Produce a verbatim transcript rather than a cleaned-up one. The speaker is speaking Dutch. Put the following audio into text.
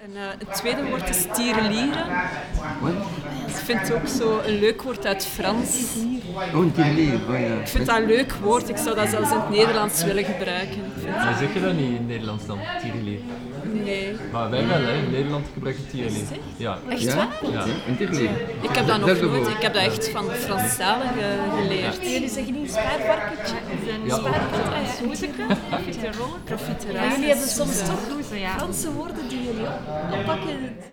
En uh, het tweede woord is tierelieren. Wat? Ik vind het ook zo een leuk woord uit Frans. Oh, een tierelier. Oh, ja. Ik vind dat een leuk woord. Ik zou dat zelfs in het Nederlands willen gebruiken. Ik vind Maar zeg je dat niet in het Nederlands dan, tierelier? Nee. Maar wij wel, hè. In Nederland gebruiken we tierelier. Ja. Echt Ja? waar? Ja. Een tierelier. Ik heb dat nog Dat is nooit. wel. Ik heb dat echt van de Franstaligen geleerd. En jullie zeggen niet spaarvarkentje? Ja. Spaarvarkentje, hoezeke, profiterol. Profiterol. Ja, jullie hebben soms Ja. toch ja. Franse woorden die jullie op- oppakken.